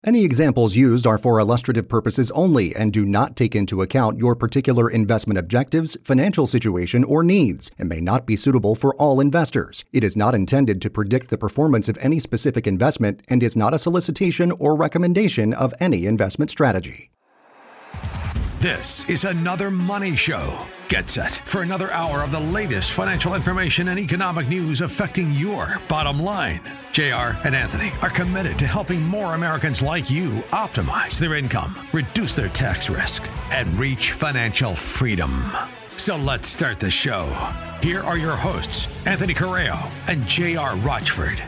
Any examples used are for illustrative purposes only and do not take into account your particular investment objectives, financial situation, or needs, and may not be suitable for all investors. It is not intended to predict the performance of any specific investment and is not a solicitation or recommendation of any investment strategy. This is another Money Show. Get set for another hour of the latest financial information and economic news affecting your bottom line. JR and Anthony are committed to helping more Americans like you optimize their income, reduce their tax risk, and reach financial freedom. So let's start the show. Here are your hosts, Anthony Correo and JR Rochford.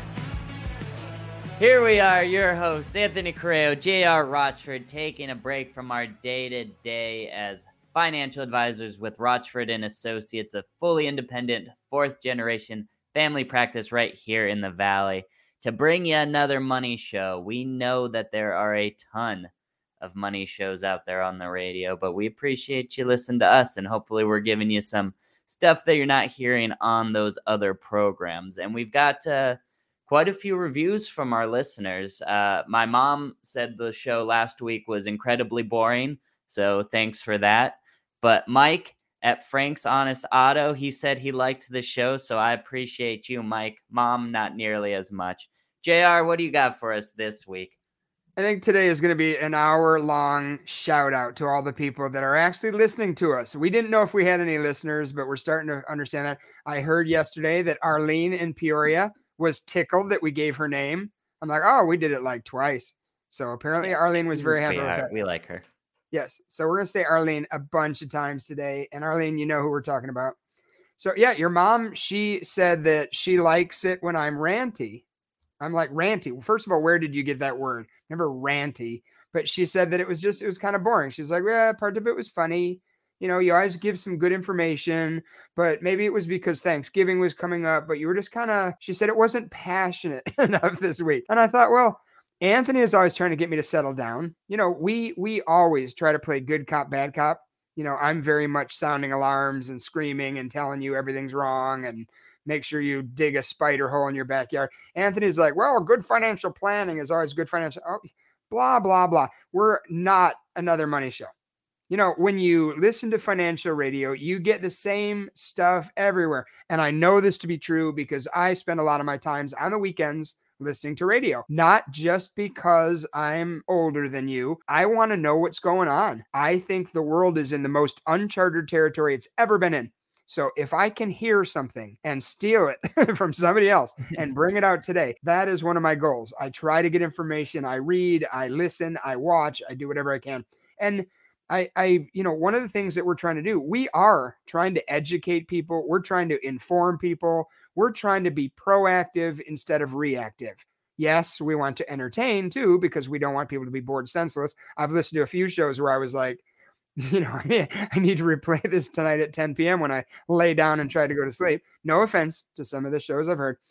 Here we are, your hosts, Anthony Correo, JR Rochford, taking a break from our day-to-day as financial advisors with Rochford and Associates, a fully independent fourth-generation family practice right here in the Valley, to bring you another money show. We know that there are a ton of money shows out there on the radio, but we appreciate you listening to us, and hopefully we're giving you some stuff that you're not hearing on those other programs. And we've got quite a few reviews from our listeners. My mom said the show last week was incredibly boring, so thanks for that. But Mike at Frank's Honest Auto, he said he liked the show, so I appreciate you, Mike. Mom, not nearly as much. JR, what do you got for us this week? I think today is going to be an hour-long shout-out to all the people that are actually listening to us. We didn't know if we had any listeners, but we're starting to understand that. I heard yesterday that Arlene in Peoria was tickled that we gave her name. I'm like, oh, we did it like twice. So apparently Arlene was very happy with that. We like her. Yes. So we're going to say Arlene a bunch of times today. And Arlene, you know who we're talking about. So yeah, your mom, she said that she likes it when I'm ranty. I'm like, ranty. Well, first of all, where did you get that word? Never ranty. But she said that it was kind of boring. She's like, yeah, part of it was funny. You know, you always give some good information, but maybe it was because Thanksgiving was coming up, but you were just she said it wasn't passionate enough this week. And I thought, well, Anthony is always trying to get me to settle down. You know, we always try to play good cop, bad cop. You know, I'm very much sounding alarms and screaming and telling you everything's wrong and make sure you dig a spider hole in your backyard. Anthony's like, well, good financial planning is always good financial. Oh, blah, blah, blah. We're not another money show. You know, when you listen to financial radio, you get the same stuff everywhere. And I know this to be true because I spend a lot of my times on the weekends listening to radio, not just because I'm older than you. I want to know what's going on. I think the world is in the most uncharted territory it's ever been in. So if I can hear something and steal it from somebody else and bring it out today, that is one of my goals. I try to get information. I read, I listen, I watch, I do whatever I can. And you know, one of the things that we're trying to do, we are trying to educate people. We're trying to inform people. We're trying to be proactive instead of reactive. Yes, we want to entertain too, because we don't want people to be bored senseless. I've listened to a few shows where I was like, you know, I need to replay this tonight at 10 p.m. when I lay down and try to go to sleep. No offense to some of the shows I've heard.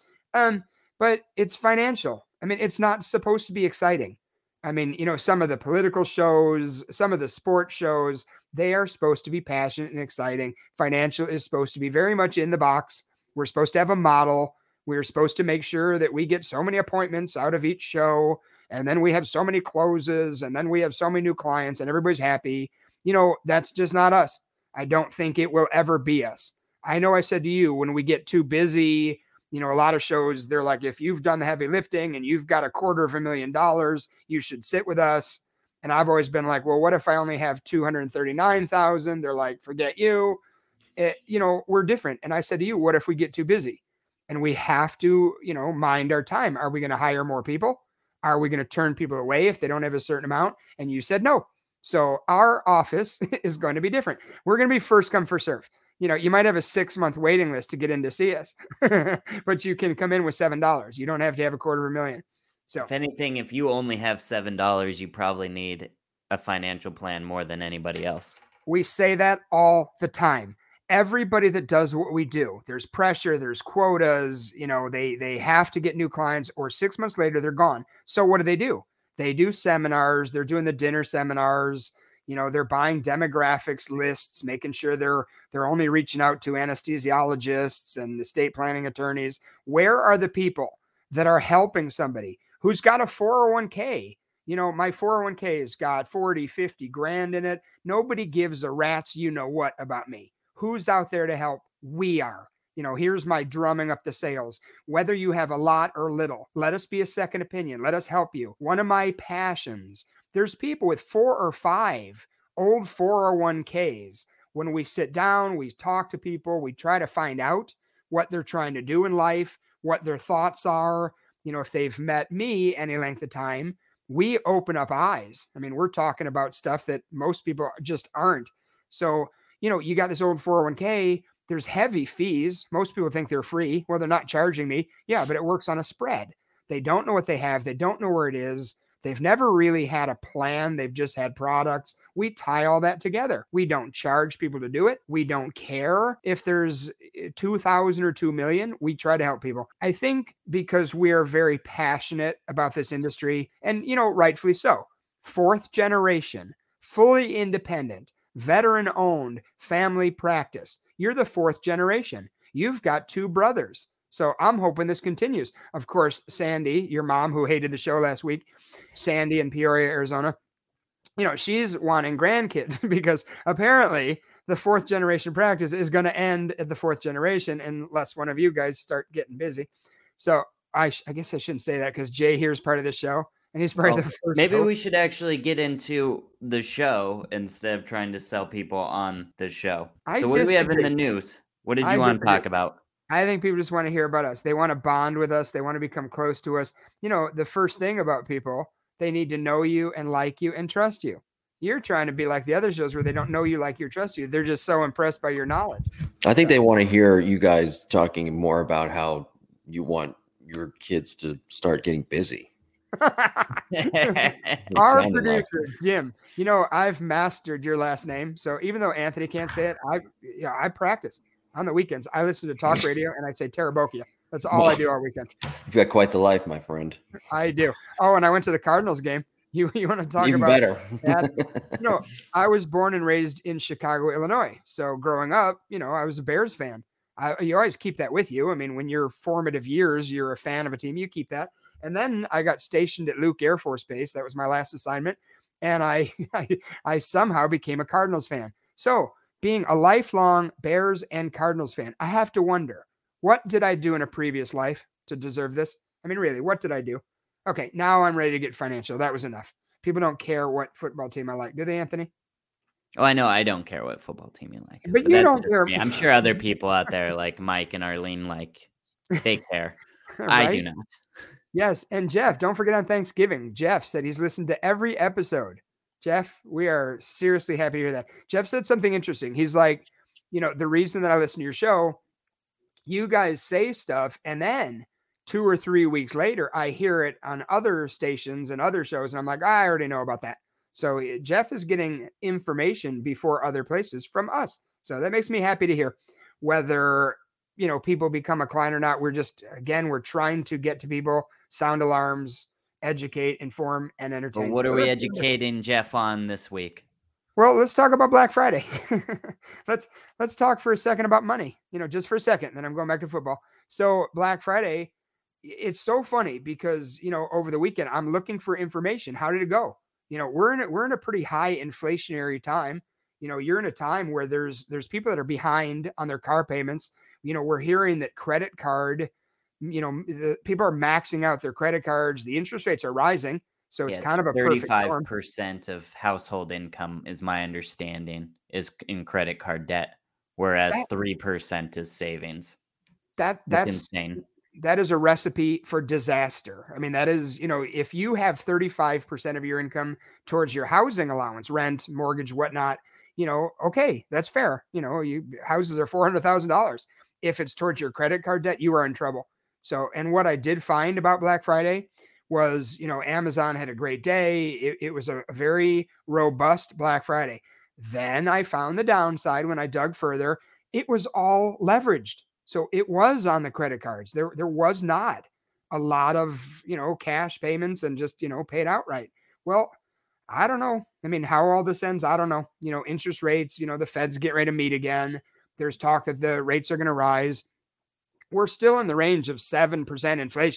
But it's financial. I mean, it's not supposed to be exciting. I mean, you know, some of the political shows, some of the sports shows, they are supposed to be passionate and exciting. Financial is supposed to be very much in the box. We're supposed to have a model. We're supposed to make sure that we get so many appointments out of each show. And then we have so many closes. And then we have so many new clients and everybody's happy. You know, that's just not us. I don't think it will ever be us. I know I said to you, when we get too busy, you know, a lot of shows, they're like, if you've done the heavy lifting and you've got $250,000, you should sit with us. And I've always been like, well, what if I only have 239,000? They're like, forget you. You know, we're different. And I said to you, what if we get too busy and we have to, you know, mind our time? Are we going to hire more people? Are we going to turn people away if they don't have a certain amount? And you said no. So our office is going to be different. We're going to be first come, first serve. You know, you might have a 6-month waiting list to get in to see us, but you can come in with $7. You don't have to have $250,000. So if anything, if you only have $7, you probably need a financial plan more than anybody else. We say that all the time. Everybody that does what we do, there's pressure, there's quotas, you know, they have to get new clients, or 6 months later, they're gone. So what do? They do seminars. They're doing the dinner seminars. You know, they're buying demographics lists, making sure they're only reaching out to anesthesiologists and estate planning attorneys. Where are the people that are helping somebody who's got a 401k? You know, my 401k's got 40, 50 grand in it. Nobody gives a rat's you know what about me. Who's out there to help? We are. You know, here's my drumming up the sales. Whether you have a lot or little, let us be a second opinion. Let us help you. One of my passions, there's people with 4 or 5 old 401ks. When we sit down, we talk to people, we try to find out what they're trying to do in life, what their thoughts are. You know, if they've met me any length of time, we open up eyes. I mean, we're talking about stuff that most people just aren't. So, you know, you got this old 401k, there's heavy fees. Most people think they're free. Well, they're not charging me. Yeah, but it works on a spread. They don't know what they have. They don't know where it is. They've never really had a plan. They've just had products. We tie all that together. We don't charge people to do it. We don't care if there's 2,000 or 2 million. We try to help people. I think because we are very passionate about this industry, and, you know, rightfully so. 4th generation, fully independent, veteran owned, family practice. You're the 4th generation. You've got 2 brothers. So I'm hoping this continues. Of course, Sandy, your mom who hated the show last week, Sandy in Peoria, Arizona, you know, she's wanting grandkids because apparently the 4th generation practice is going to end at the 4th generation unless one of you guys start getting busy. So I guess I shouldn't say that because Jay here is part of the show and he's probably the first. Maybe we should actually get into the show instead of trying to sell people on the show. So what do we have in the news? What did you want to talk about? I think people just want to hear about us. They want to bond with us. They want to become close to us. You know, the first thing about people, they need to know you and like you and trust you. You're trying to be like the other shows where they don't know you, like you, trust you. They're just so impressed by your knowledge. I think they want to hear you guys talking more about how you want your kids to start getting busy. Our producer, Jim, you know, I've mastered your last name. So even though Anthony can't say it, I practice. On the weekends, I listen to talk radio and I say Tarabokia. That's all I do all weekend. You've got quite the life, my friend. I do. Oh, and I went to the Cardinals game. You want to talk Even about better. That? You know, I was born and raised in Chicago, Illinois. So growing up, you know, I was a Bears fan. You always keep that with you. I mean, when you're formative years, you're a fan of a team, you keep that. And then I got stationed at Luke Air Force Base. That was my last assignment. And I somehow became a Cardinals fan. So being a lifelong Bears and Cardinals fan, I have to wonder, what did I do in a previous life to deserve this? I mean, really, what did I do? Okay, now I'm ready to get financial. That was enough. People don't care what football team I like. Do they, Anthony? Oh, I know. I don't care what football team you like. But you don't care. I'm sure other people out there like Mike and Arlene, like, they care. Right? I do not. Yes, and Jeff, don't forget on Thanksgiving, Jeff said he's listened to every episode. Jeff, we are seriously happy to hear that. Jeff said something interesting. He's like, you know, the reason that I listen to your show, you guys say stuff, and then 2 or 3 weeks later, I hear it on other stations and other shows, and I'm like, I already know about that. So Jeff is getting information before other places from us. So that makes me happy to hear. Whether, you know, people become a client or not, we're trying to get to people, sound alarms, educate, inform, and entertain. Well, what are we educating Jeff on this week? Well, let's talk about Black Friday. let's talk for a second about money, you know, just for a second. Then I'm going back to football. So Black Friday, it's so funny because, you know, over the weekend, I'm looking for information. How did it go? You know, we're in a pretty high inflationary time. You know, you're in a time where there's people that are behind on their car payments. You know, we're hearing that credit card, you know, the people are maxing out their credit cards. The interest rates are rising. So it's kind of a 35% of household income is my understanding is in credit card debt, whereas 3% is savings. That's insane. That is a recipe for disaster. I mean, that is, you know, if you have 35% of your income towards your housing allowance, rent, mortgage, whatnot, you know, okay, that's fair. You know, houses are $400,000. If it's towards your credit card debt, you are in trouble. So, and what I did find about Black Friday was, you know, Amazon had a great day. It was a very robust Black Friday. Then I found the downside when I dug further. It was all leveraged. So it was on the credit cards. There was not a lot of, you know, cash payments and just, you know, paid outright. Well, I don't know. I mean, how all this ends, I don't know. You know, interest rates, you know, the Fed's get ready to meet again. There's talk that the rates are going to rise. We're still in the range of 7% inflation.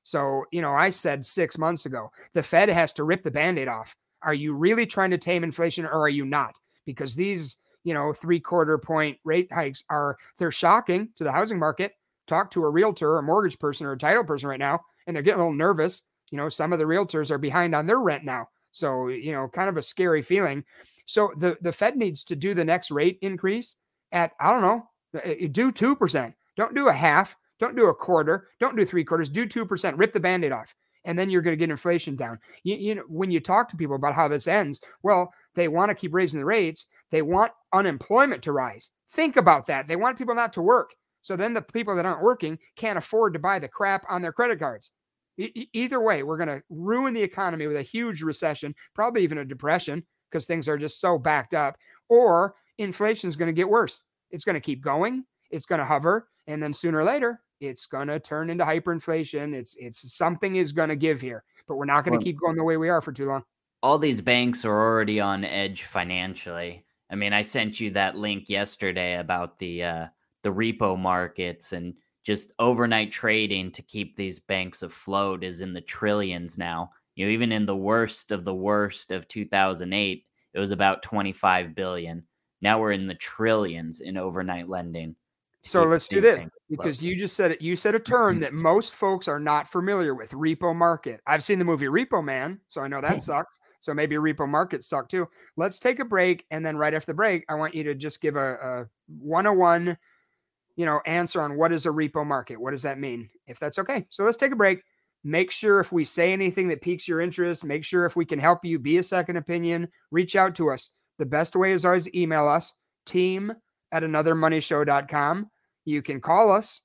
So, I said 6 months ago, the Fed has to rip the Band-Aid off. Are you really trying to tame inflation or are you not? Because these, 3/4 point rate hikes they're shocking to the housing market. Talk to a realtor, a mortgage person, or a title person right now, and they're getting a little nervous. Some of the realtors are behind on their rent now. So, kind of a scary feeling. So the Fed needs to do the next rate increase at, I don't know, do 2%. Don't do a half. Don't do a quarter. Don't do 3/4. Do 2%. Rip the Band-Aid off. And then you're going to get inflation down. When you talk to people about how this ends, well, they want to keep raising the rates. They want unemployment to rise. Think about that. They want people not to work. So then the people that aren't working can't afford to buy the crap on their credit cards. Either way, we're going to ruin the economy with a huge recession, probably even a depression, because things are just so backed up, or inflation is going to get worse. It's going to keep going. It's going to hover. And then sooner or later, it's going to turn into hyperinflation. It's something is going to give here, but we're not going to keep going the way we are for too long. All these banks are already on edge financially. I mean, I sent you that link yesterday about the repo markets, and just overnight trading to keep these banks afloat is in the trillions now. Even in the worst of 2008, it was about 25 billion. Now we're in the trillions in overnight lending. So let's do this, because you just said it. You said a term that most folks are not familiar with: repo market. I've seen the movie Repo Man, so I know that sucks. So maybe repo market suck too. Let's take a break, and then right after the break, I want you to just give a 101, answer on what is a repo market. What does that mean? If that's okay. So let's take a break. Make sure if we say anything that piques your interest, make sure if we can help you be a second opinion, reach out to us. The best way is always email us, team@anothermoneyshow.com. You can call us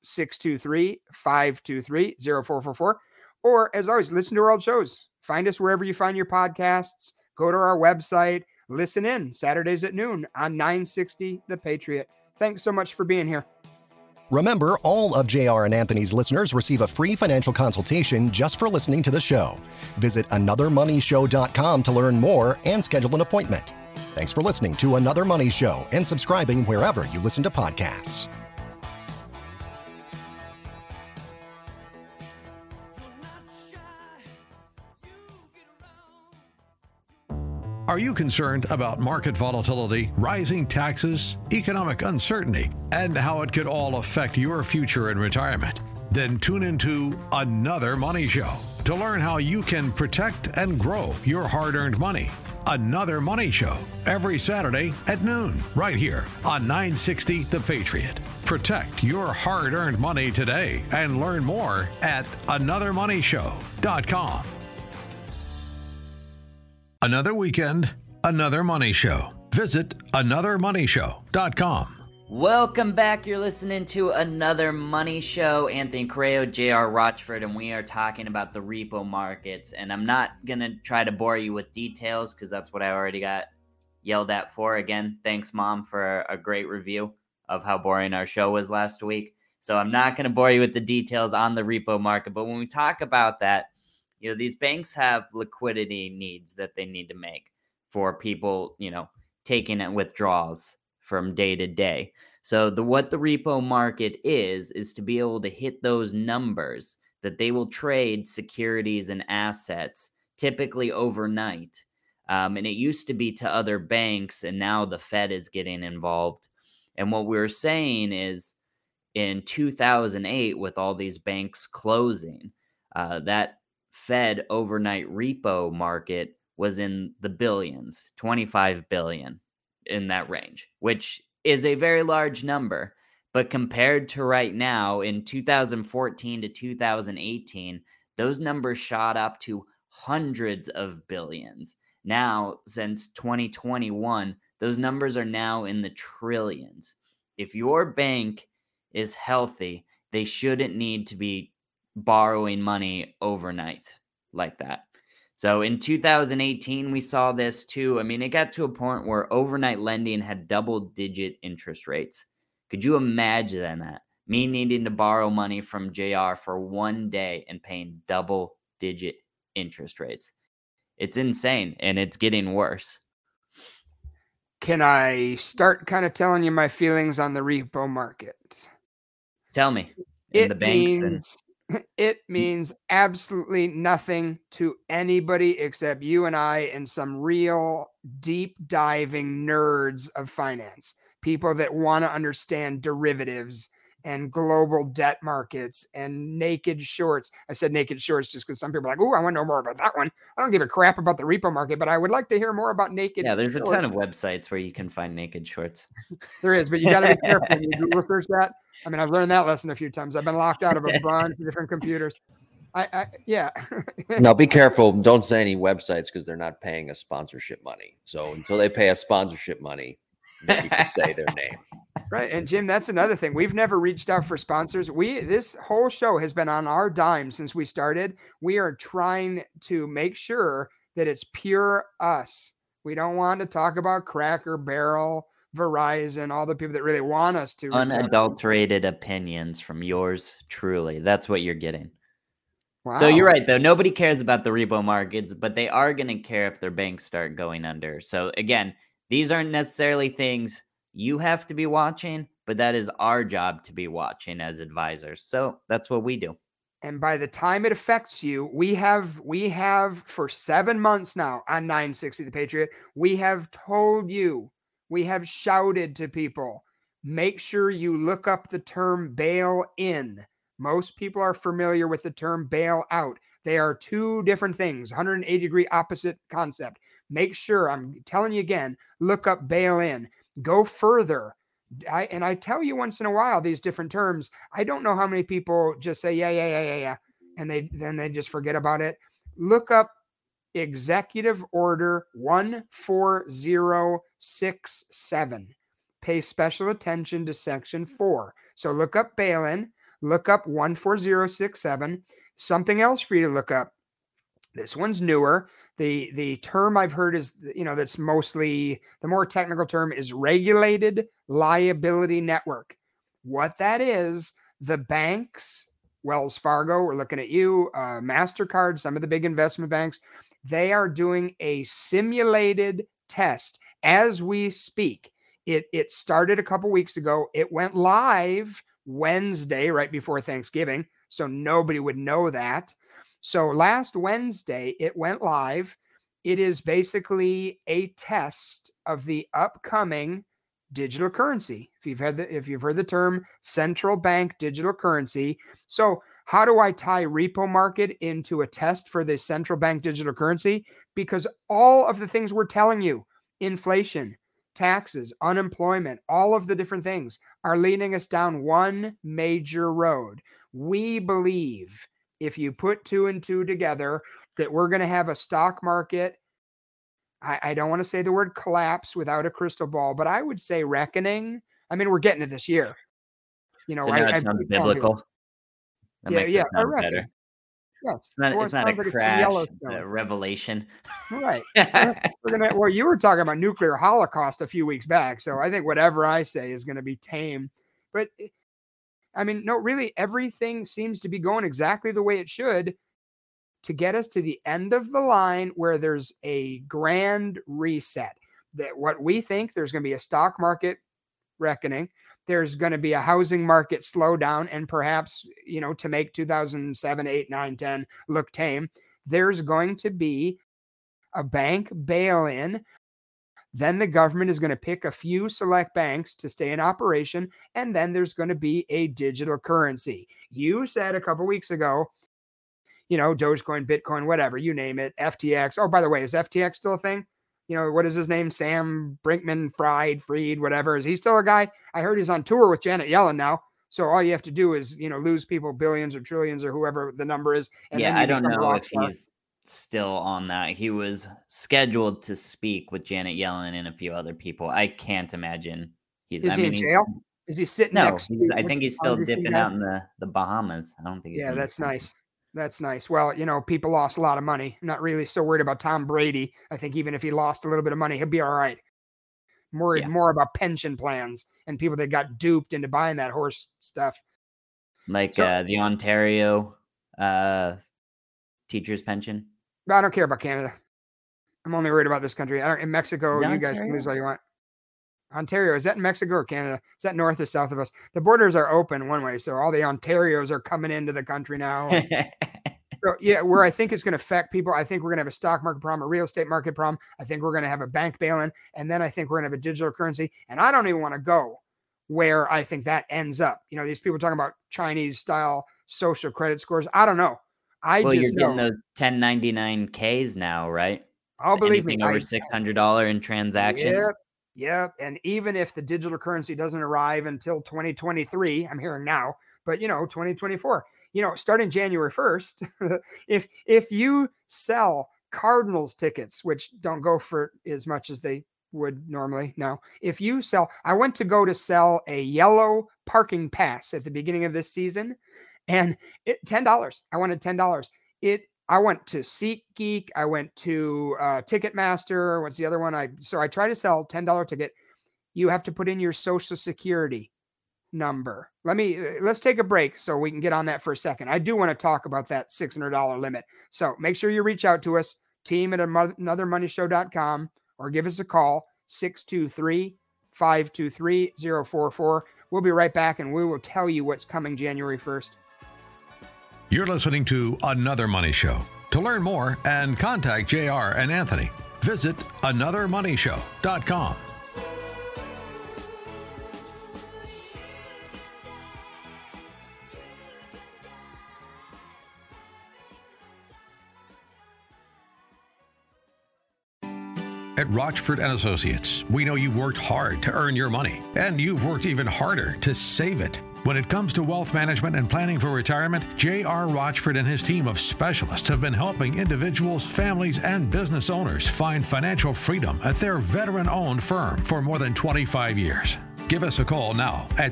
623-523-0444. Or as always, listen to our old shows. Find us wherever you find your podcasts. Go to our website. Listen in Saturdays at noon on 960 The Patriot. Thanks so much for being here. Remember, all of JR and Anthony's listeners receive a free financial consultation just for listening to the show. Visit anothermoneyshow.com to learn more and schedule an appointment. Thanks for listening to Another Money Show and subscribing wherever you listen to podcasts. Are you concerned about market volatility, rising taxes, economic uncertainty, and how it could all affect your future in retirement? Then tune into Another Money Show to learn how you can protect and grow your hard-earned money. Another Money Show, every Saturday at noon, right here on 960 The Patriot. Protect your hard-earned money today and learn more at anothermoneyshow.com. Another weekend, another money show. Visit anothermoneyshow.com. Welcome back. You're listening to Another Money Show. Anthony Correo, J.R. Rochford, and we are talking about the repo markets. And I'm not going to try to bore you with details because that's what I already got yelled at for. Again, thanks, Mom, for a great review of how boring our show was last week. So I'm not going to bore you with the details on the repo market. But when we talk about that, these banks have liquidity needs that they need to make for people, taking withdrawals from day to day. So what the repo market is to be able to hit those numbers that they will trade securities and assets typically overnight. And it used to be to other banks, and now the Fed is getting involved. And what we're saying is in 2008, with all these banks closing, that Fed overnight repo market was in the billions, 25 billion in that range, which is a very large number. But compared to right now, in 2014 to 2018, those numbers shot up to hundreds of billions. Now, since 2021, those numbers are now in the trillions. If your bank is healthy, they shouldn't need to be borrowing money overnight like that. So in 2018, we saw this too. I mean, it got to a point where overnight lending had double-digit interest rates. Could you imagine that? Me needing to borrow money from JR for one day and paying double-digit interest rates. It's insane, and it's getting worse. Can I start kind of telling you my feelings on the repo market? Tell me. It means It means absolutely nothing to anybody except you and I and some real deep diving nerds of finance, people that want to understand derivatives and global debt markets and naked shorts. I said naked shorts just because some people are like, oh, I want to know more about that one. I don't give a crap about the repo market, but I would like to hear more about naked Yeah, there's a ton shorts. of websites where you can find naked shorts. There is, but you got to be careful when you Google search that. I mean, I've learned that lesson a few times. I've been locked out of a bunch of different computers. Yeah. Now be careful. Don't say any websites because they're not paying us sponsorship money. So until they pay us sponsorship money, then you can say their name. Right. And Jim, that's another thing. We've never reached out for sponsors. This whole show has been on our dime since we started. We are trying to make sure that it's pure us. We don't want to talk about Cracker Barrel, Verizon, all the people that really want us to. Unadulterated opinions from yours truly. That's what you're getting. Wow. So you're right, though. Nobody cares about the repo markets, but they are going to care if their banks start going under. So again, these aren't necessarily things you have to be watching, but that is our job to be watching as advisors. So that's what we do. And by the time it affects you, we have for 7 months now on 960 The Patriot, we have told you, we have shouted to people, make sure you look up the term bail in. Most people are familiar with the term bail out. They are two different things, 180-degree opposite concept. Make sure, I'm telling you again, look up bail in. Go further. I tell you once in a while these different terms. I don't know how many people just say yeah, and they just forget about it. Look up Executive Order 14067. Pay special attention to Section 4. So look up bail-in, look up 14067. Something else for you to look up. This one's newer. The term I've heard is, that's mostly the more technical term is regulated liability network. What that is, the banks, Wells Fargo, we're looking at you, MasterCard, some of the big investment banks, they are doing a simulated test as we speak. It started a couple weeks ago. It went live Wednesday, right before Thanksgiving. So nobody would know that. So last Wednesday, it went live. It is basically a test of the upcoming digital currency. If you've heard the term central bank digital currency. So how do I tie repo market into a test for the central bank digital currency? Because all of the things we're telling you, inflation, taxes, unemployment, all of the different things are leading us down one major road. We believe if you put two and two together, that we're going to have a stock market. I don't want to say the word collapse without a crystal ball, but I would say reckoning. I mean, we're getting to this year. So now it sounds biblical. That makes it sound better. Yes. It's not a crash, a revelation. Right. Well, you were talking about nuclear holocaust a few weeks back. So I think whatever I say is going to be tame. But I mean, no, really, everything seems to be going exactly the way it should to get us to the end of the line where there's a grand reset. That what we think there's going to be a stock market reckoning. There's going to be a housing market slowdown, and perhaps, to make 2007, 8, 9, 10 look tame, there's going to be a bank bail-in. Then the government is going to pick a few select banks to stay in operation, and then there's going to be a digital currency. You said a couple weeks ago, Dogecoin, Bitcoin, whatever, you name it, FTX. Oh, by the way, is FTX still a thing? What is his name? Sam Fried, whatever. Is he still a guy? I heard he's on tour with Janet Yellen now. So all you have to do is, lose people billions or trillions or whoever the number is. And I don't know if he's still on that. He was scheduled to speak with Janet Yellen and a few other people. I can't imagine he's in jail. Is he sitting next to? I think he's still dipping out in the Bahamas. I don't think he's. Yeah, that's nice. That's nice. Well, people lost a lot of money. I'm not really so worried about Tom Brady. I think even if he lost a little bit of money, he'll be all right. I'm worried more about pension plans and people that got duped into buying that horse stuff. Like the Ontario teacher's pension. I don't care about Canada. I'm only worried about this country. In Mexico, you guys can lose all you want. Ontario, is that in Mexico or Canada? Is that north or south of us? The borders are open one way, so all the Ontarios are coming into the country now. So yeah, where I think it's going to affect people, I think we're going to have a stock market problem, a real estate market problem. I think we're going to have a bank bail-in, and then I think we're going to have a digital currency. And I don't even want to go where I think that ends up. You know, these people talking about Chinese style social credit scores. I don't know. Well, just you're getting those 1099-Ks now, right? I'll believe me. Over $600 in transactions. Yep. And even if the digital currency doesn't arrive until 2023, I'm hearing now, but 2024, starting January 1st, if you sell Cardinals tickets, which don't go for as much as they would normally now, if you sell, I went to go to sell a yellow parking pass at the beginning of this season, and $10. I wanted $10. I went to SeatGeek. I went to Ticketmaster. What's the other one? I try to sell $10 ticket. You have to put in your social security number. Let's take a break so we can get on that for a second. I do want to talk about that $600 limit. So make sure you reach out to us, team@anothermoneyshow.com, or give us a call, 623-523-0444. We'll be right back, and we will tell you what's coming January 1st. You're listening to Another Money Show. To learn more and contact JR and Anthony, visit anothermoneyshow.com. At Rochford & Associates, we know you've worked hard to earn your money, and you've worked even harder to save it. When it comes to wealth management and planning for retirement, J.R. Rochford and his team of specialists have been helping individuals, families, and business owners find financial freedom at their veteran-owned firm for more than 25 years. Give us a call now at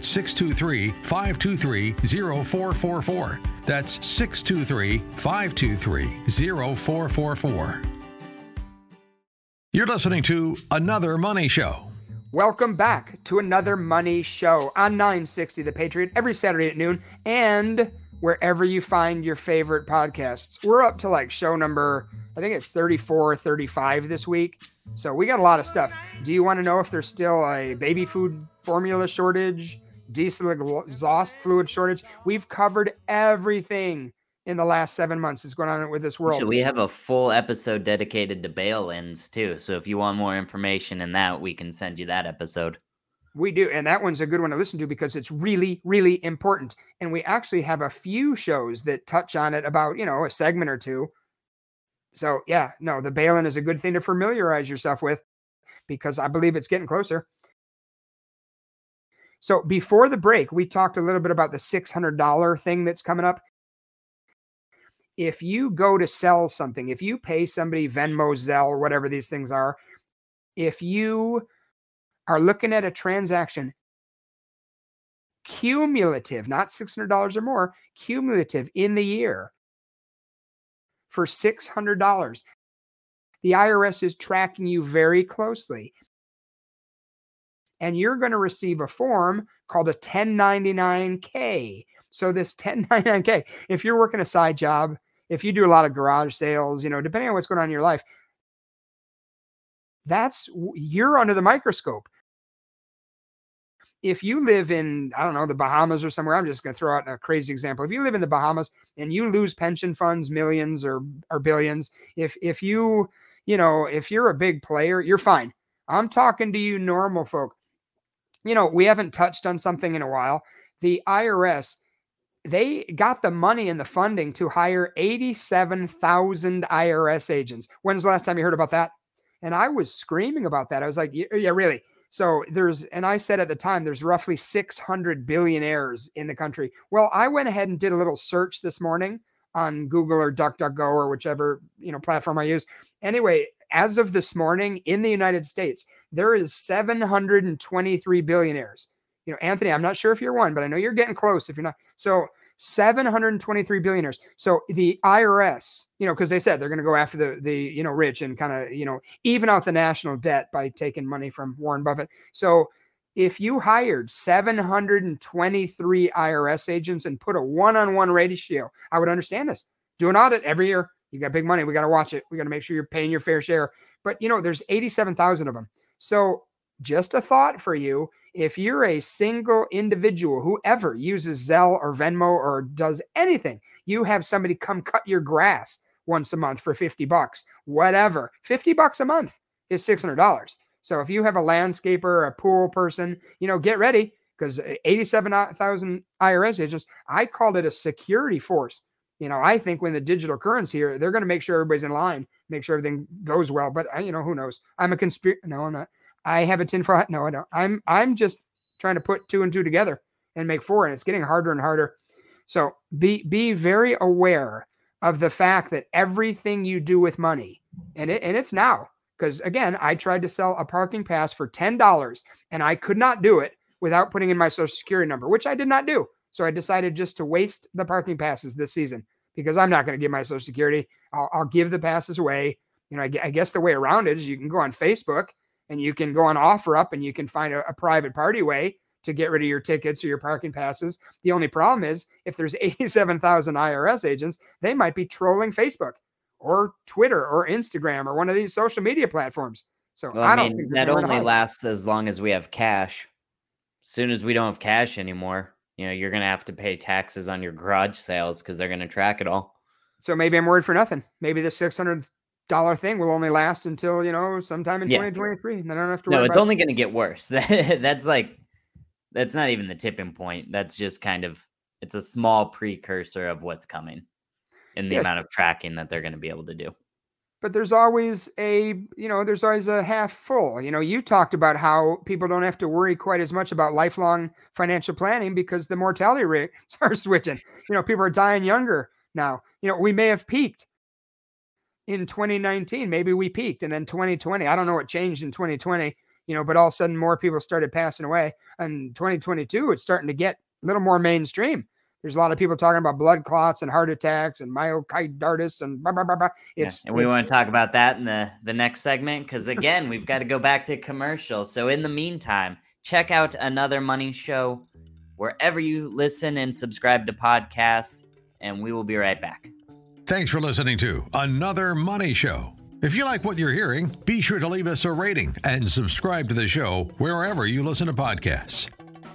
623-523-0444. That's 623-523-0444. You're listening to Another Money Show. Welcome back to Another Money Show on 960 The Patriot every Saturday at noon, and wherever you find your favorite podcasts. We're up to like show number, I think it's 34, 35 this week. So we got a lot of stuff. Do you want to know if there's still a baby food formula shortage, diesel exhaust fluid shortage? We've covered everything in the last 7 months that's going on with this world. So we have a full episode dedicated to bail-ins too. So if you want more information in that, we can send you that episode. We do. And that one's a good one to listen to because it's really, really important. And we actually have a few shows that touch on it about, a segment or two. So yeah, no, the bail-in is a good thing to familiarize yourself with because I believe it's getting closer. So before the break, we talked a little bit about the $600 thing that's coming up. If you go to sell something, if you pay somebody Venmo, Zelle, or whatever these things are, if you are looking at a transaction, cumulative, not $600 or more, cumulative in the year for $600, the IRS is tracking you very closely. And you're going to receive a form called a 1099-K. So this 1099-K, if you're working a side job, if you do a lot of garage sales, depending on what's going on in your life, you're under the microscope. If you live in, I don't know, the Bahamas or somewhere, I'm just going to throw out a crazy example. If you live in the Bahamas and you lose pension funds, millions or billions, if you're a big player, you're fine. I'm talking to you normal folk. We haven't touched on something in a while. The IRS, they got the money and the funding to hire 87,000 IRS agents. When's the last time you heard about that? And I was screaming about that. I was like, yeah, really? So and I said at the time, there's roughly 600 billionaires in the country. Well, I went ahead and did a little search this morning on Google or DuckDuckGo or whichever, platform I use. Anyway, as of this morning in the United States, there is 723 billionaires. Anthony, I'm not sure if you're one, but I know you're getting close if you're not. So 723 billionaires. So the IRS, because they said they're going to go after the rich and kind of, even out the national debt by taking money from Warren Buffett. So if you hired 723 IRS agents and put a one-on-one ratio, I would understand this. Do an audit every year. You got big money. We got to watch it. We got to make sure you're paying your fair share. But, there's 87,000 of them. So just a thought for you. If you're a single individual who ever uses Zelle or Venmo or does anything, you have somebody come cut your grass once a month for $50, whatever. $50 a month is $600. So if you have a landscaper, a pool person, get ready, because 87,000 IRS agents, I called it a security force. I think when the digital currency here, they're going to make sure everybody's in line, make sure everything goes well. But who knows? I'm a No, I'm not. I have a tinfoil hat. No, I don't. I'm just trying to put 2 and 2 together and make 4, and it's getting harder and harder. So be very aware of the fact that everything you do with money, and it's now, because again, I tried to sell a parking pass for $10 and I could not do it without putting in my social security number, which I did not do. So I decided just to waste the parking passes this season, because I'm not going to give my social security. I'll give the passes away. I guess the way around it is you can go on Facebook and you can go on OfferUp and you can find a private party way to get rid of your tickets or your parking passes. The only problem is if there's 87,000 IRS agents, they might be trolling Facebook or Twitter or Instagram or one of these social media platforms. So well, I don't think that only lasts as long as we have cash. As soon as we don't have cash anymore, you're going to have to pay taxes on your garage sales because they're going to track it all. So maybe I'm worried for nothing. Maybe the $600 thing will only last until, sometime in 2023. And then I don't have to worry about it. No, it's only going to get worse. That's not even the tipping point. That's just it's a small precursor of what's coming in the amount of tracking that they're going to be able to do. But there's always a half full. You talked about how people don't have to worry quite as much about lifelong financial planning because the mortality rates are switching. People are dying younger now. We may have peaked in 2019. Maybe we peaked, and then 2020, I don't know what changed in 2020, but all of a sudden more people started passing away. And 2022, it's starting to get a little more mainstream. There's a lot of people talking about blood clots and heart attacks and myocarditis and blah, blah, blah, blah. And we want to talk about that in the next segment, because again, we've got to go back to commercial. So in the meantime, check out Another Money Show wherever you listen and subscribe to podcasts, and we will be right back. Thanks for listening to Another Money Show. If you like what you're hearing, be sure to leave us a rating and subscribe to the show wherever you listen to podcasts.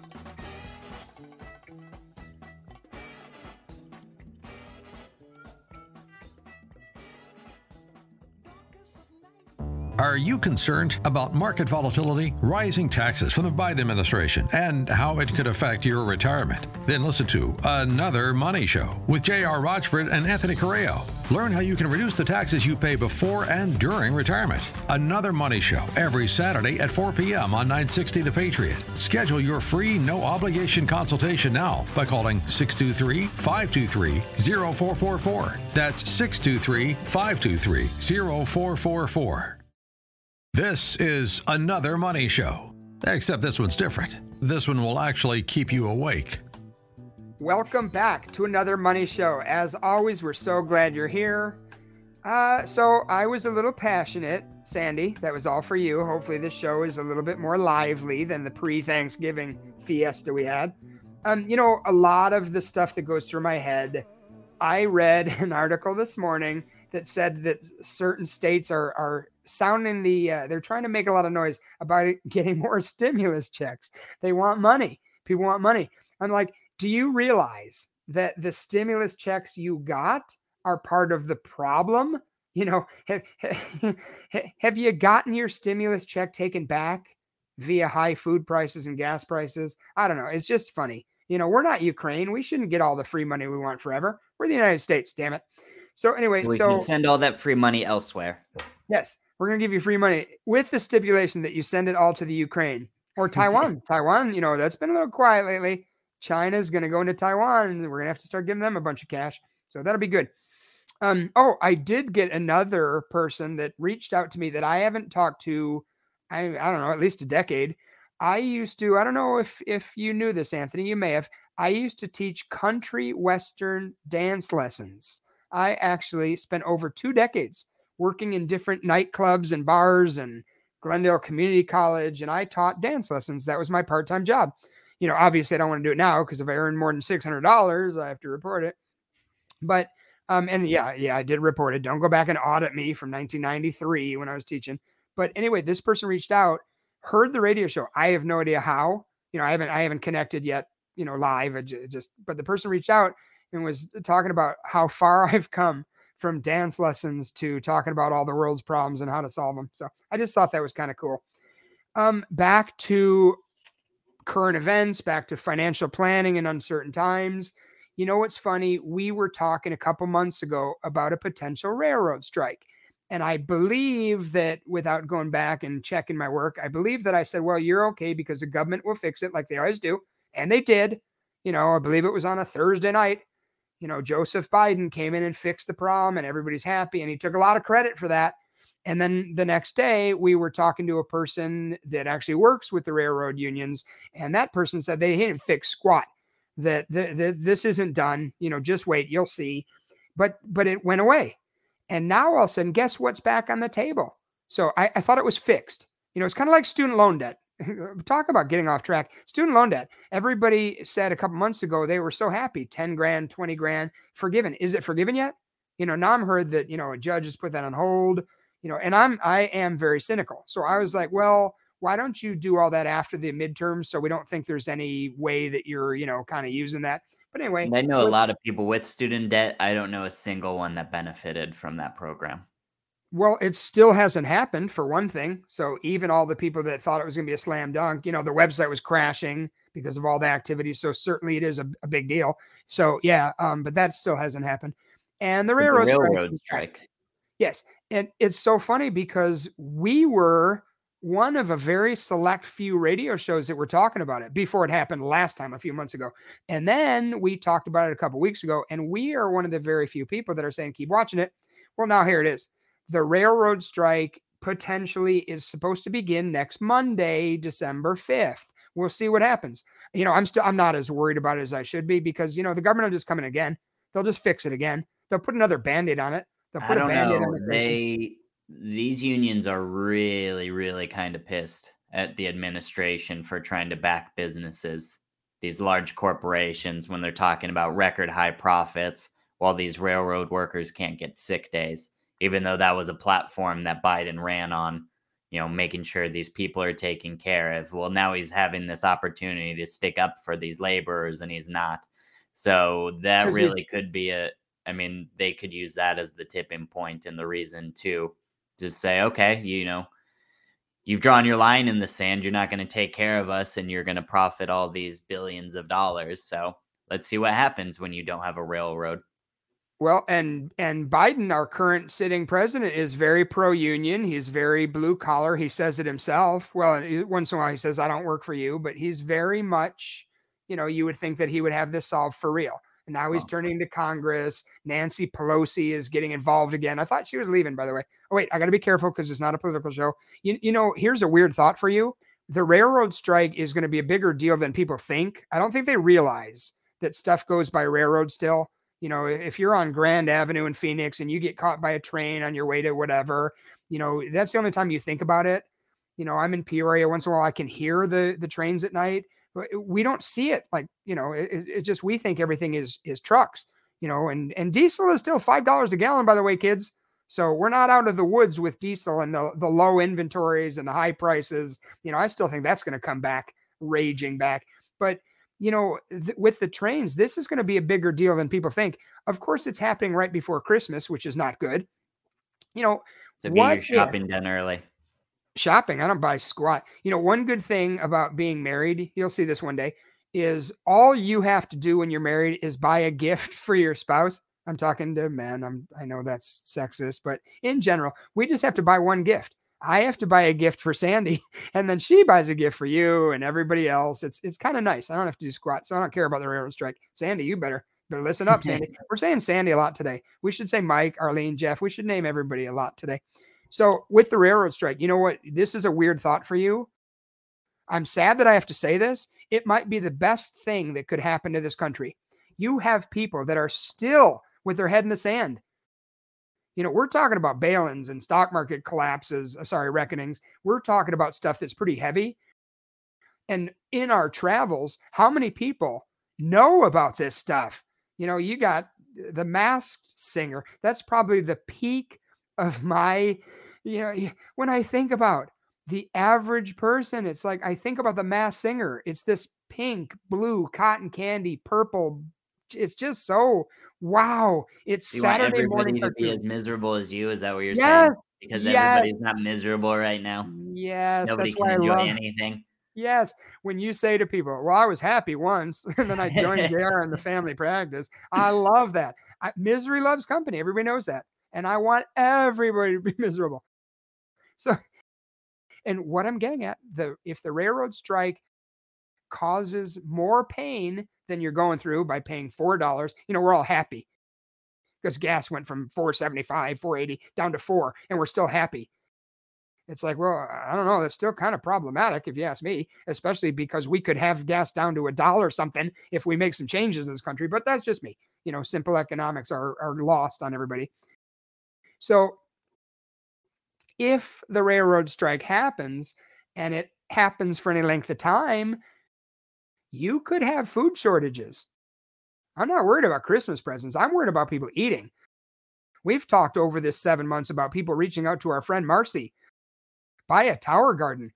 Are you concerned about market volatility, rising taxes from the Biden administration, and how it could affect your retirement? Then listen to Another Money Show with J.R. Rochford and Anthony Correo. Learn how you can reduce the taxes you pay before and during retirement. Another Money Show every Saturday at 4 p.m. on 960 The Patriot. Schedule your free, no-obligation consultation now by calling 623-523-0444. That's 623-523-0444. This is Another Money Show, except this one's different. This one will actually keep you awake. Welcome back to Another Money Show. As always, we're so glad you're here. So I was a little passionate, Sandy. That was all for you. Hopefully this show is a little bit more lively than the pre-Thanksgiving fiesta we had. A lot of the stuff that goes through my head, I read an article this morning that said that certain states are sounding they're trying to make a lot of noise about it, getting more stimulus checks. They want money. People want money. I'm like, do you realize that the stimulus checks you got are part of the problem? Have you gotten your stimulus check taken back via high food prices and gas prices? I don't know. It's just funny. We're not Ukraine. We shouldn't get all the free money we want forever. We're the United States, damn it. So anyway, we can send all that free money elsewhere. Yes, we're going to give you free money with the stipulation that you send it all to the Ukraine or Taiwan. Taiwan, that's been a little quiet lately. China's going to go into Taiwan, and we're going to have to start giving them a bunch of cash. So that'll be good. I did get another person that reached out to me that I haven't talked to, I don't know, at least a decade. I don't know if you knew this, Anthony, you may have. I used to teach country western dance lessons. I actually spent over 2 decades working in different nightclubs and bars and Glendale Community College, and I taught dance lessons. That was my part-time job. Obviously I don't want to do it now because if I earn more than $600, I have to report it. But, I did report it. Don't go back and audit me from 1993 when I was teaching. But anyway, this person reached out heard the radio show. I have no idea how, I haven't connected yet, live. But the person reached out and was talking about how far I've come from dance lessons to talking about all the world's problems and how to solve them. So I just thought that was kind of cool. Back to current events, back to financial planning in uncertain times. You know what's funny? We were talking a couple months ago about a potential railroad strike. And I believe that, without going back and checking my work, I believe that I said, well, you're okay because the government will fix it like they always do. And they did. I believe it was on a Thursday night. Joseph Biden came in and fixed the problem and everybody's happy. And he took a lot of credit for that. And then the next day we were talking to a person that actually works with the railroad unions. And that person said they didn't fix squat, that this isn't done. Just wait, you'll see. But it went away. And now all of a sudden, guess what's back on the table? So I thought it was fixed. It's kind of like student loan debt. Talk about getting off track. Student loan debt. Everybody said a couple months ago they were so happy. 10 grand, 20 grand forgiven. Is it forgiven yet? Now I'm heard that, a judge has put that on hold, and I am very cynical. So I was like, well, why don't you do all that after the midterms so we don't think there's any way that you're, kind of using that? But anyway. And I know a lot of people with student debt. I don't know a single one that benefited from that program. Well, it still hasn't happened, for one thing. So even all the people that thought it was going to be a slam dunk, the website was crashing because of all the activity. So certainly it is a big deal. So yeah, but that still hasn't happened. And the railroad strike. Yes. And it's so funny because we were one of a very select few radio shows that were talking about it before it happened last time, a few months ago. And then we talked about it a couple weeks ago, and we are one of the very few people that are saying, keep watching it. Well, now here it is. The railroad strike potentially is supposed to begin next Monday, December 5th. We'll see what happens. I'm not as worried about it as I should be because, the government will just come in again. They'll just fix it again. They'll put another Band-Aid on it. They'll put a Band-Aid on it. These unions are really, really kind of pissed at the administration for trying to back businesses, these large corporations, when they're talking about record high profits while these railroad workers can't get sick days, even though that was a platform that Biden ran on, making sure these people are taken care of. Well, now he's having this opportunity to stick up for these laborers and he's not. So that really could be they could use that as the tipping point and the reason to just say, okay, you've drawn your line in the sand. You're not going to take care of us and you're going to profit all these billions of dollars. So let's see what happens when you don't have a railroad. Well, and Biden, our current sitting president, is very pro-union. He's very blue collar. He says it himself. Well, once in a while he says, I don't work for you, but he's very much, you would think that he would have this solved for real. And now he's turning to Congress. Nancy Pelosi is getting involved again. I thought she was leaving, by the way. Oh, wait, I got to be careful because it's not a political show. Here's a weird thought for you. The railroad strike is going to be a bigger deal than people think. I don't think they realize that stuff goes by railroad still. If you're on Grand Avenue in Phoenix and you get caught by a train on your way to whatever, that's the only time you think about it. I'm in Peoria. Once in a while I can hear the trains at night. We don't see it it's just, we think everything is trucks, and diesel is still $5 a gallon, by the way, kids. So we're not out of the woods with diesel and the low inventories and the high prices. I still think that's going to come back, raging back. But, with the trains, this is going to be a bigger deal than people think. Of course, it's happening right before Christmas, which is not good. To be your shopping done early. Shopping, I don't buy squat. One good thing about being married, you'll see this one day, is all you have to do when you're married is buy a gift for your spouse. I'm talking to men. I know that's sexist, but in general, we just have to buy one gift. I have to buy a gift for Sandy, and then she buys a gift for you and everybody else. It's kind of nice. I don't have to do squat, so I don't care about the railroad strike. Sandy, you better listen up, Sandy. We're saying Sandy a lot today. We should say Mike, Arlene, Jeff. We should name everybody a lot today. So with the railroad strike, you know what? This is a weird thought for you. I'm sad that I have to say this. It might be the best thing that could happen to this country. You have people that are still with their head in the sand. We're talking about bail-ins and stock market collapses, reckonings. We're talking about stuff that's pretty heavy. And in our travels, how many people know about this stuff? You got the Masked Singer. That's probably the peak of my, when I think about the average person, it's like, I think about the Masked Singer. It's this pink, blue, cotton candy, purple. It's just so, wow. It's You want Saturday morning everybody to be as cartoon. miserable as you? Is that what you're Yes, saying? Because yes, everybody's not miserable right now. yes. Nobody That's can why I enjoy love. anything. Yes, when you say to people, "Well, I was happy once, and then I joined JR in the family practice." I love that. Misery loves company. Everybody knows that, and I want everybody to be miserable. So, and what I'm getting at, if the railroad strike causes more pain than you're going through by paying $4, we're all happy because gas went from 4.75, 4.80 down to 4, and we're still happy. It's like, well, I don't know. That's still kind of problematic if you ask me, especially because we could have gas down to $1 something if we make some changes in this country. But that's just me. Simple economics are lost on everybody. So if the railroad strike happens and it happens for any length of time, you could have food shortages. I'm not worried about Christmas presents. I'm worried about people eating. We've talked over this 7 months about people reaching out to our friend Marcy. Buy a Tower Garden.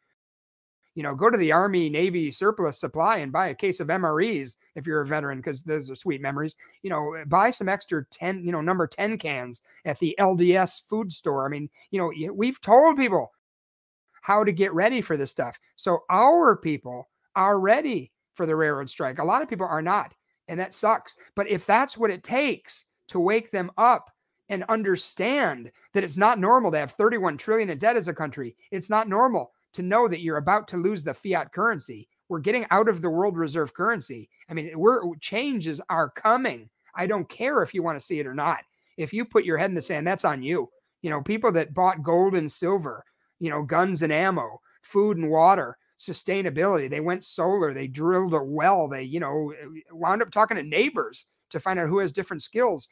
Go to the Army Navy surplus supply and buy a case of MREs if you're a veteran, because those are sweet memories. Buy some extra 10, number 10 cans at the LDS food store. I mean, we've told people how to get ready for this stuff. So our people are ready for the railroad strike. A lot of people are not, and that sucks. But if that's what it takes to wake them up and understand that it's not normal to have 31 trillion in debt as a country. It's not normal to know that you're about to lose the fiat currency. We're getting out of the world reserve currency. I mean, changes are coming. I don't care if you want to see it or not. If you put your head in the sand, that's on you. People that bought gold and silver, guns and ammo, food and water, sustainability. They went solar. They drilled a well. They, wound up talking to neighbors to find out who has different skills.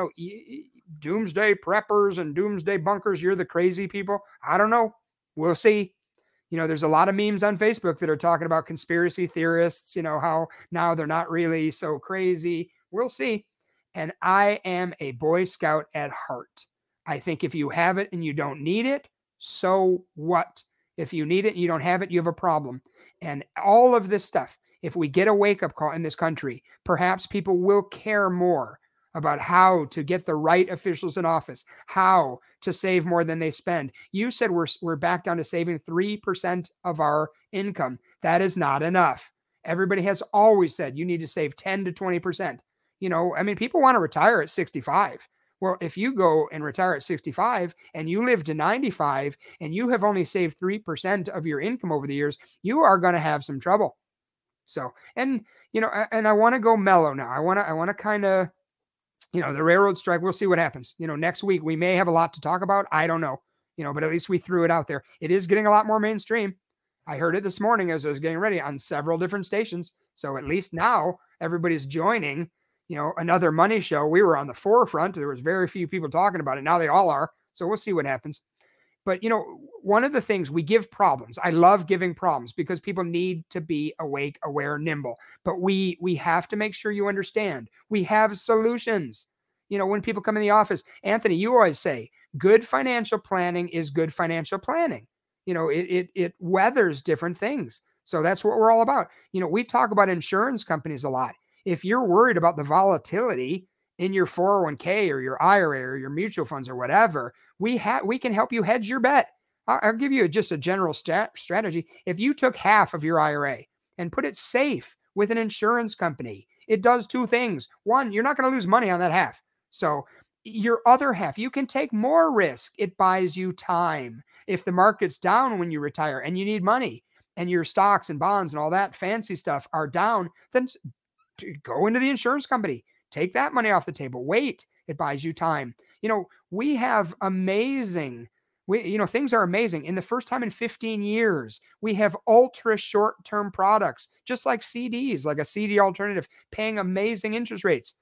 Doomsday preppers and doomsday bunkers, you're the crazy people. I don't know. We'll see. There's a lot of memes on Facebook that are talking about conspiracy theorists, how now they're not really so crazy. We'll see. And I am a Boy Scout at heart. I think if you have it and you don't need it, so what? If you need it and you don't have it, you have a problem. And all of this stuff, if we get a wake-up call in this country, perhaps people will care more about how to get the right officials in office, how to save more than they spend. You said we're back down to saving 3% of our income. That is not enough. Everybody has always said you need to save 10 to 20%. People want to retire at 65. Well, if you go and retire at 65 and you live to 95 and you have only saved 3% of your income over the years, you are going to have some trouble. So, and I want to go mellow now. I want to kind of, the railroad strike, we'll see what happens. Next week we may have a lot to talk about. I don't know, but at least we threw it out there. It is getting a lot more mainstream. I heard it this morning as I was getting ready on several different stations. So at least now everybody's joining, another money show. We were on the forefront. There was very few people talking about it. Now they all are. So we'll see what happens. But, one of the things we give problems, I love giving problems because people need to be awake, aware, nimble. But we have to make sure you understand we have solutions. When people come in the office, Anthony, you always say good financial planning is good financial planning. It weathers different things. So that's what we're all about. We talk about insurance companies a lot. If you're worried about the volatility in your 401k or your IRA or your mutual funds or whatever, we can help you hedge your bet. I'll give you just a general strategy. If you took half of your IRA and put it safe with an insurance company, it does two things. One, you're not going to lose money on that half. So your other half, you can take more risk. It buys you time. If the market's down when you retire and you need money and your stocks and bonds and all that fancy stuff are down, then go into the insurance company. Take that money off the table. Wait, it buys you time. We have amazing, things are amazing. In the first time in 15 years, we have ultra short-term products, just like CDs, like a CD alternative, paying amazing interest rates.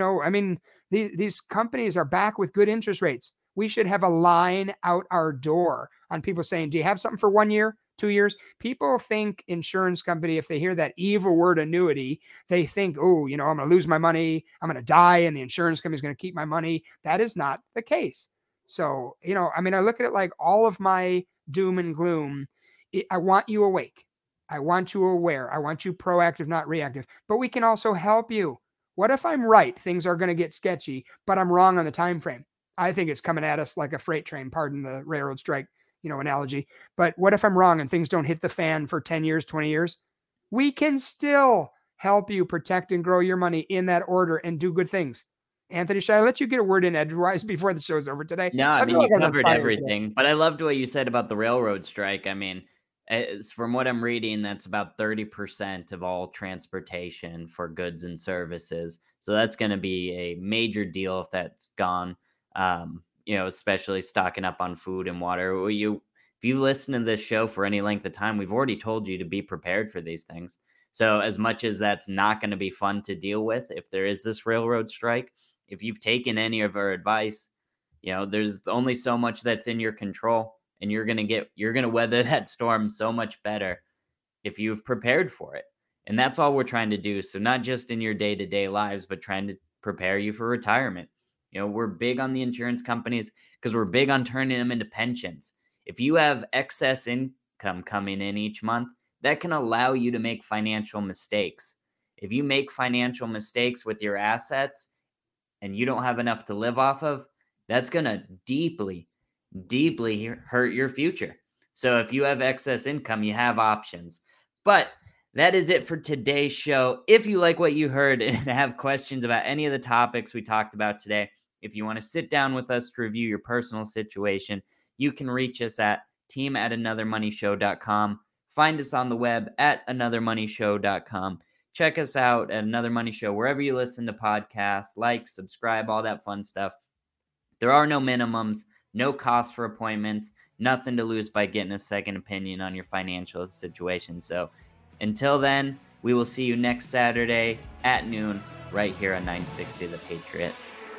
These companies are back with good interest rates. We should have a line out our door on people saying, do you have something for 1 year? 2 years? People think insurance company, if they hear that evil word annuity, they think, oh, I'm going to lose my money. I'm going to die and the insurance company is going to keep my money. That is not the case. So, I look at it like all of my doom and gloom I want you awake. I want you aware. I want you proactive, not reactive. But we can also help you. What if I'm right? Things are going to get sketchy, but I'm wrong on the time frame. I think it's coming at us like a freight train, pardon the railroad strike, analogy. But what if I'm wrong and things don't hit the fan for 10 years, 20 years? We can still help you protect and grow your money in that order and do good things. Anthony, should I let you get a word in edgewise before the show's over today? No, I mean, you covered everything, but I loved what you said about the railroad strike. I mean, from what I'm reading, that's about 30% of all transportation for goods and services. So that's going to be a major deal if that's gone, especially stocking up on food and water. If you listen to this show for any length of time, we've already told you to be prepared for these things. So as much as that's not going to be fun to deal with, if there is this railroad strike, if you've taken any of our advice, there's only so much that's in your control, and you're going to weather that storm so much better if you've prepared for it. And that's all we're trying to do. So not just in your day-to-day lives, but trying to prepare you for retirement. We're big on the insurance companies because we're big on turning them into pensions. If you have excess income coming in each month, that can allow you to make financial mistakes. If you make financial mistakes with your assets and you don't have enough to live off of, that's going to deeply, deeply hurt your future. So if you have excess income, you have options. But that is it for today's show. If you like what you heard and have questions about any of the topics we talked about today, if you want to sit down with us to review your personal situation, you can reach us at team@anothermoneyshow.com. Find us on the web at anothermoneyshow.com. Check us out at Another Money Show, wherever you listen to podcasts, like, subscribe, all that fun stuff. There are no minimums, no cost for appointments, nothing to lose by getting a second opinion on your financial situation. So until then, we will see you next Saturday at noon right here on 960 The Patriot.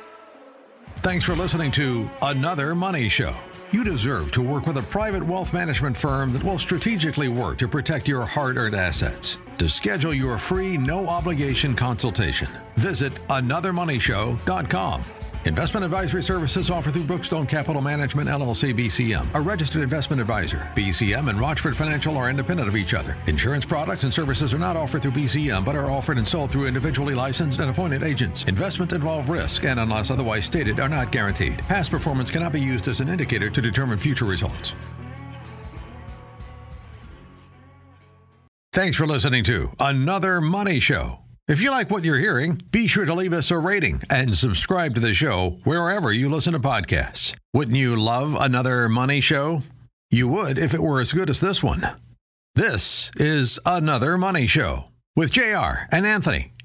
Thanks for listening to Another Money Show. You deserve to work with a private wealth management firm that will strategically work to protect your hard-earned assets. To schedule your free, no-obligation consultation, visit anothermoneyshow.com. Investment advisory services offered through Brookstone Capital Management, LLC, BCM, a registered investment advisor. BCM and Rochford Financial are independent of each other. Insurance products and services are not offered through BCM, but are offered and sold through individually licensed and appointed agents. Investments involve risk and, unless otherwise stated, are not guaranteed. Past performance cannot be used as an indicator to determine future results. Thanks for listening to Another Money Show. If you like what you're hearing, be sure to leave us a rating and subscribe to the show wherever you listen to podcasts. Wouldn't you love another money show? You would if it were as good as this one. This is Another Money Show with JR and Anthony.